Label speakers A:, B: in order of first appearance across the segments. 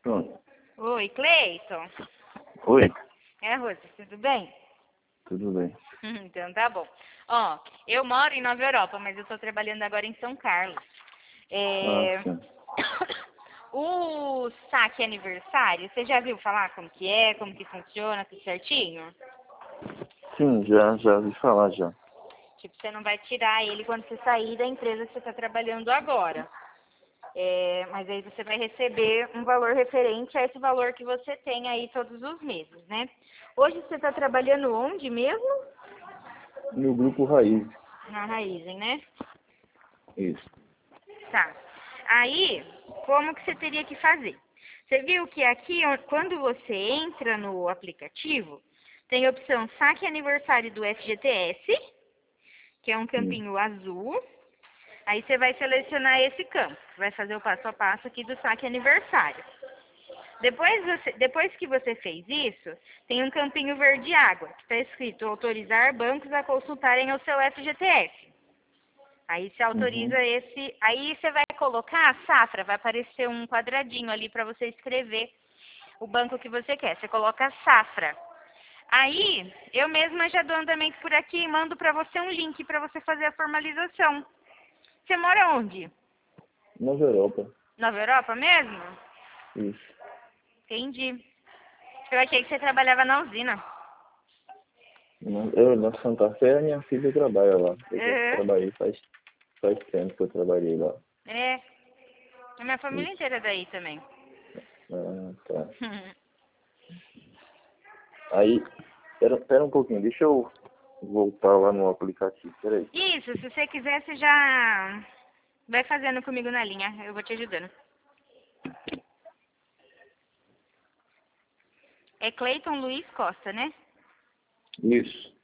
A: Pronto.
B: Oi, Cleiton.
A: Oi,
B: É, Rosa, tudo bem?
A: tudo bem.
B: Então tá bom. Ó, eu moro em Nova Europa, mas eu tô trabalhando agora em São Carlos.
A: Ah,
B: É...
A: sim.
B: O saque aniversário, você já viu falar como que é, como que funciona, tudo certinho?
A: Sim, já ouvi falar já.
B: Tipo, você não vai tirar ele quando você sair da empresa que você está trabalhando agora. Mas aí você vai receber um valor referente a esse valor que você tem aí todos os meses, né? Hoje você está trabalhando onde mesmo?
A: No grupo Raiz.
B: Na Raizen, né?
A: Isso.
B: Tá. Aí, como que você teria que fazer? Você viu que aqui, quando você entra no aplicativo, tem a opção saque aniversário do FGTS, que é um
A: Sim.
B: campinho azul. Aí você vai selecionar esse campo, vai fazer o passo a passo aqui do saque aniversário. Depois que você fez isso, tem um campinho verde água, que está escrito autorizar bancos a consultarem o seu FGTS. Aí você
A: Uhum.
B: autoriza esse, aí você vai colocar a safra, vai aparecer um quadradinho ali para você escrever o banco que você quer. Você coloca a safra. Aí, eu mesma já dou andamento por aqui e mando para você um link para você fazer a formalização. Você mora onde?
A: Nova Europa.
B: Nova Europa mesmo?
A: Isso.
B: Entendi. Eu achei que você trabalhava na usina.
A: Eu, na Santa Fé, a minha filha trabalha lá. Eu já
B: Uhum.
A: trabalhei faz tempo que eu trabalhei lá.
B: É. A minha família
A: Isso.
B: inteira é daí também.
A: Ah, tá. Aí, pera um pouquinho, deixa eu voltar lá no aplicativo, peraí.
B: Isso, se você quiser, você já vai fazendo comigo na linha. Eu vou te ajudando. É Cleiton Luiz Costa, né?
A: Isso.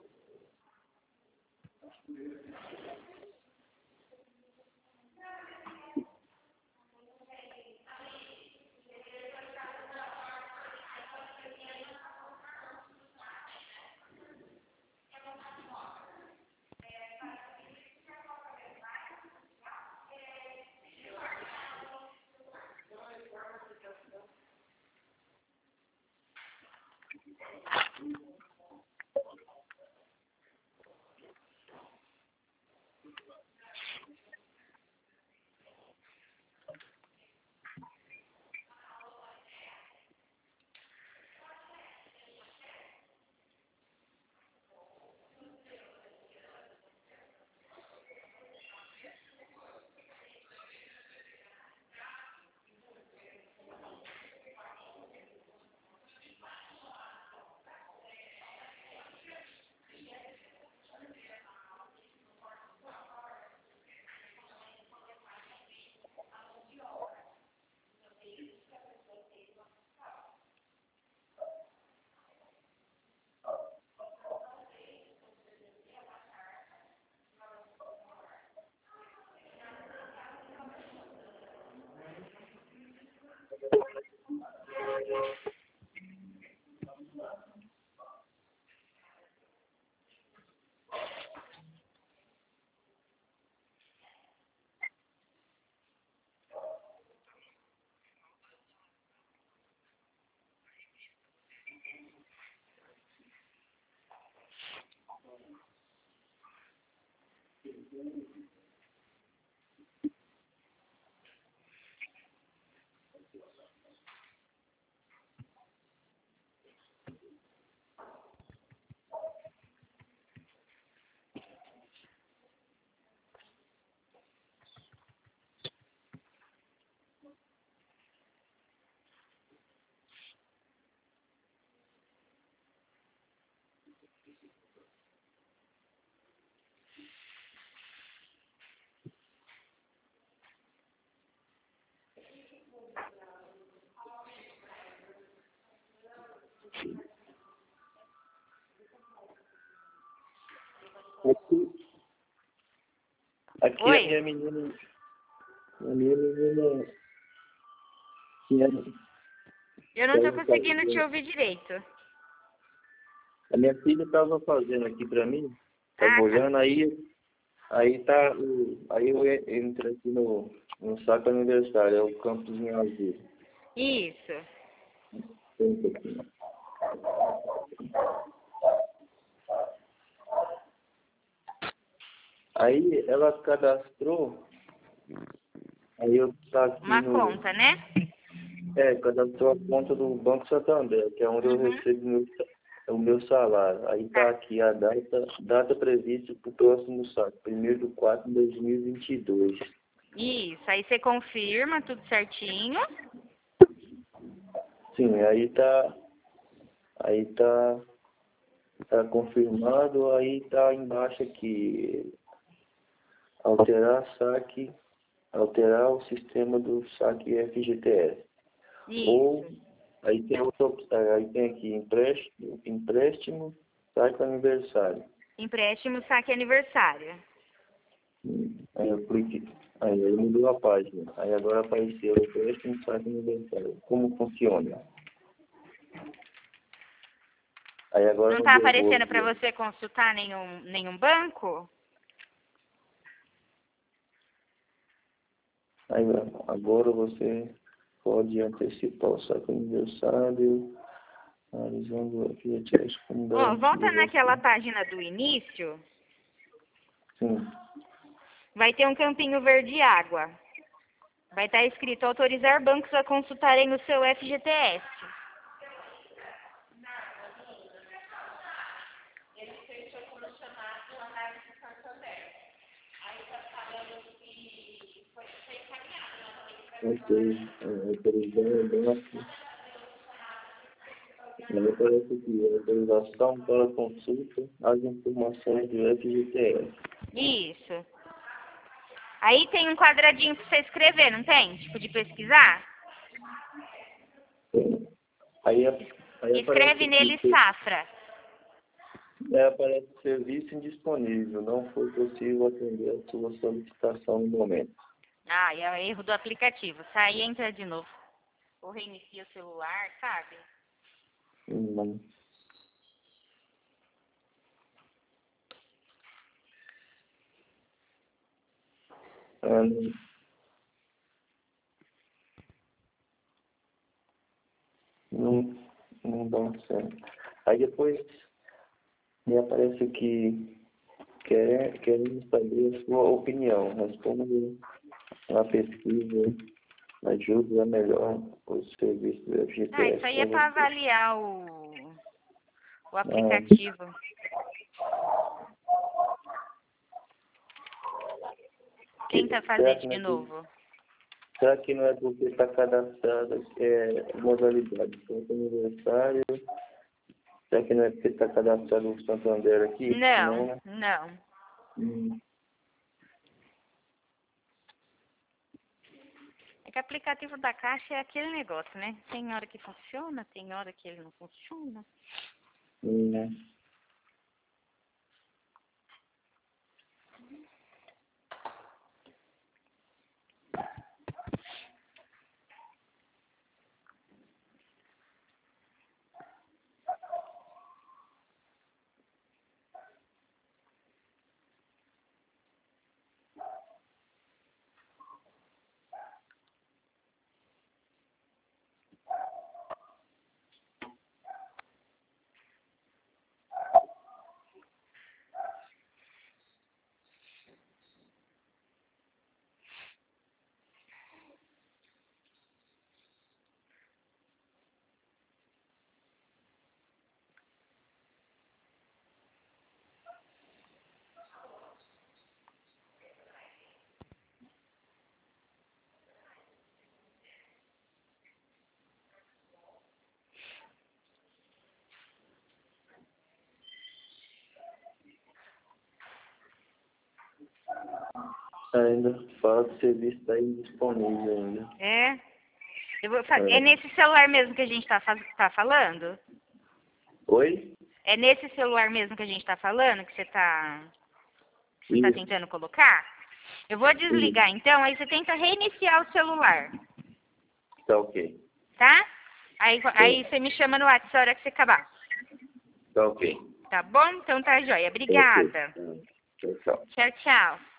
A: Aqui a
B: Oi?
A: minha menina tinha
B: Eu não tô
A: tava
B: conseguindo te
A: fazendo,
B: ouvir direito.
A: a minha filha estava fazendo aqui para mim, estava
B: Ah, tá.
A: olhando aí eu entro aqui no saco aniversário, é o campozinho azul.
B: Isso.
A: Tem um pouquinho. Aí ela cadastrou, aí eu tá aqui
B: Uma conta, né?
A: cadastrou a conta do Banco Santander, que é onde eu recebo o meu salário. Aí tá aqui a data prevista para o próximo saque, 1º de 4 de 2022.
B: Isso. Aí você confirma tudo certinho.
A: Sim, tá confirmado, aí tá embaixo aqui, alterar o sistema do saque FGTS.
B: Isso.
A: Ou aí tem aqui empréstimo, saque aniversário.
B: Empréstimo, saque aniversário.
A: Aí eu cliquei, aí mudou a página. Aí agora apareceu empréstimo, saque aniversário. Como funciona? Aí agora
B: Não
A: eu
B: tá
A: vou
B: aparecendo para você consultar nenhum banco?
A: Aí agora você pode antecipar o saque aniversário, analisando o FGTS como
B: Ó, volta
A: garantia.
B: naquela página do início,
A: Sim.
B: vai ter um campinho verde água. Vai estar escrito autorizar bancos a consultarem o seu FGTS.
A: Ok. Autorizar o banco. Aí aparece aqui, autorização para consulta as informações do FGTS.
B: Isso. Aí tem um quadradinho para você escrever, não tem? Tipo de pesquisar?
A: Aí
B: Escreve
A: aparece
B: nele
A: aqui,
B: safra.
A: aparece serviço indisponível, não foi possível atender a sua solicitação no momento.
B: Ah, é erro do aplicativo. Sai e entra de novo. Ou reinicia o celular, sabe?
A: Não. Não dá certo. Aí depois me aparece aqui, querendo saber a sua opinião. Responda a pesquisa, ajuda melhor o serviço do FGTS.
B: Isso aí é para avaliar o aplicativo. Tenta fazer de novo.
A: Será que não é porque está cadastrado modalidade de aniversário? Será que não é porque está cadastrado o Santander aqui?
B: Não,
A: Né?
B: não. É que o aplicativo da Caixa é aquele negócio, né? Tem hora que funciona, tem hora que ele não funciona.
A: Ainda fala que o serviço está indisponível ainda.
B: É? É nesse celular mesmo que a gente tá falando?
A: Oi?
B: É nesse celular mesmo que a gente tá falando, que você tá tentando colocar? Eu vou desligar então, aí você tenta reiniciar o celular,
A: Tá ok.
B: tá? Aí você me chama no WhatsApp a hora que você acabar.
A: Tá ok.
B: Tá bom? Então tá joia. Obrigada.
A: Tchau, tchau.
B: Tchau, tchau.